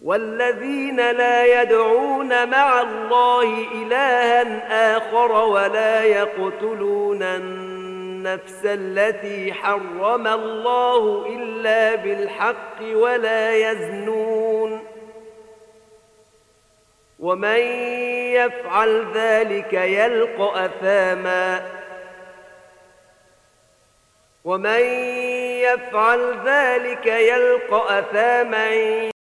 والذين لا يدعون مع الله إلها آخر ولا يقتلون النفس التي حرم الله إلا بالحق ولا يزنون ومن يفعل ذلك يلق أثاما